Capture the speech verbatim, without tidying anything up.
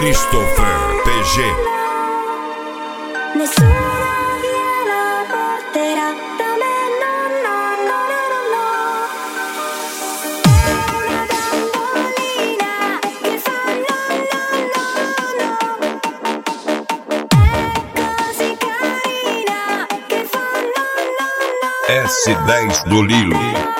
Christopher P G. Nessuno glielo porterà da me, no, no, no, no, no, no. È una bambolina che fa no, no, no, no. È così carina che fa no, no, no, no. S dez do Lilo.